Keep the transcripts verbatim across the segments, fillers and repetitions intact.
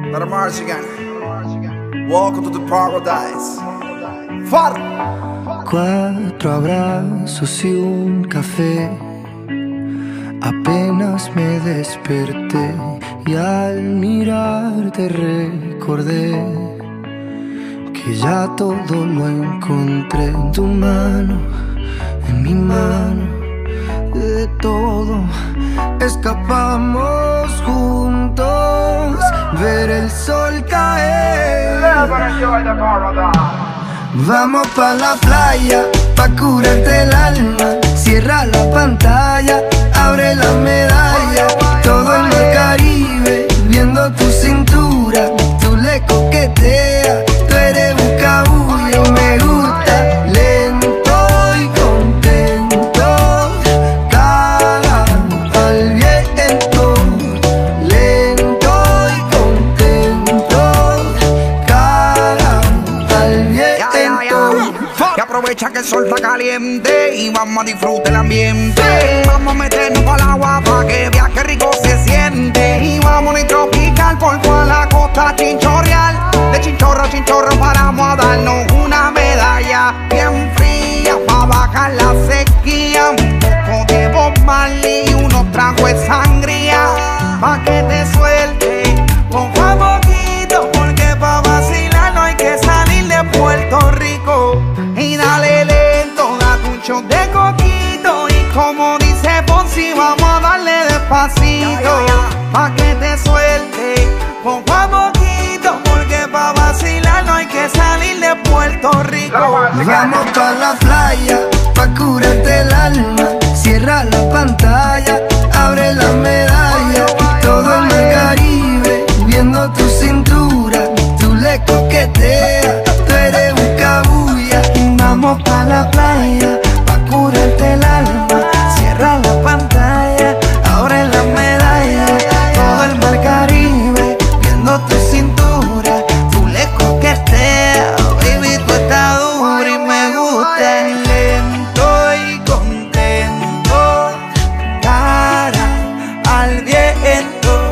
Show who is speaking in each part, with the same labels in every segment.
Speaker 1: Let them march again. Welcome to the paradise. Far.
Speaker 2: Cuatro abrazos y un café. Apenas me desperté y al mirarte recordé que ya todo lo encontré en tu mano, en mi mano. De todo escapamos juntos, ver el sol caer. Vamos pa' la playa, pa' curarte el alma. Cierra la pantalla, abre la medalla. Todo en el Caribe, viendo tu cintura. Tú le coqueteas, tú eres buscabulla y me gusta. Lento y contento, cara al viento. Lento y contento, cara al viento.
Speaker 1: Que aprovecha que el sol está caliente y vamos a disfrutar el ambiente. Vamos a meternos para el agua para que vea que rico se siente. Y vamos a tropical por toda la costa chinchorreal. De chinchorro a chinchorro paramos a darnos una medalla bien fría para bajar la sequía. Un poco de Bob Marley y unos tragos de sangría pa' que te suelte poco a poquito, porque pa' vacilar no hay que salir de Puerto Rico. Y dale lento, date un shot de coquito. Y como dice Ponzi, vamos a darle despacito pa' que te suelte poco a poquito, porque pa' vacilar no hay que salir de Puerto Rico.
Speaker 2: Vamos pa' la playa, pa' curarte el alma. Cierra la pantalla, abre la medalla. Todo en el Caribe, viendo tu cintura. Tú le coqueteas, tú eres buscabulla. Vamos pa' la playa, pa' curarte el alma. Cierra la pantalla, abre la medalla. Todo el mar Caribe, viendo tu cintura. Tú le coqueteas, baby, tú estás dura y me gusta. Lento y contento, cara al viento.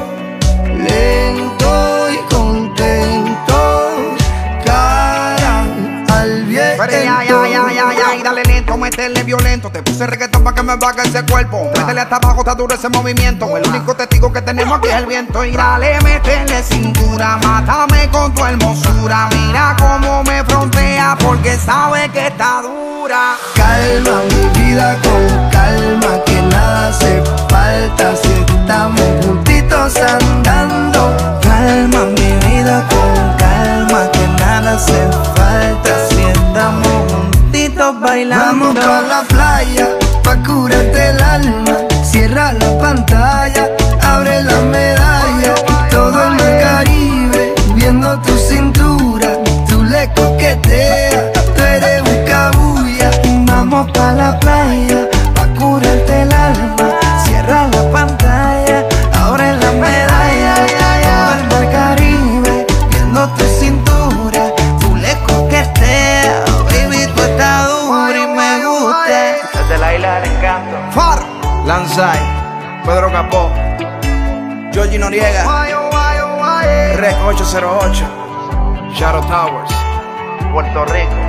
Speaker 2: Lento y contento, cara al viento.
Speaker 1: Pero ya, ya, ya, ya, ya, y dale lento, métele violento. Te puse reggaetón pa' que me baje ese cuerpo. Métele hasta abajo, está duro ese movimiento. El único testigo que tenemos aquí es el viento. Y dale, métele cintura, mátame con tu hermosura. Mira cómo me frontea, porque sabe que está dura.
Speaker 2: Calma mi vida con calma, que nada hace falta si estamos juntitos andando. Calma mi vida con calma, que nada hace falta si estamos juntitos bailando. Vamos pa' la playa, pa' curarte el alma. Cierra la pantalla, abre la medalla. Todo en el Caribe, viendo tu cintura. Tú le coqueteas, tú eres buscabulla. Vamos pa' la playa, pa' curarte el alma. Cierra la pantalla, abre la medalla. Todo el mar Caribe, viendo tu cintura. Tú le coqueteas, baby, tú estás dura y me gusta.
Speaker 3: Desde la isla del encanto,
Speaker 1: Far,
Speaker 3: Lanzai, Pedro Capó,
Speaker 1: Georgie Noriega,
Speaker 3: Rec ocho cero ocho, Shadow Towers, Puerto Rico.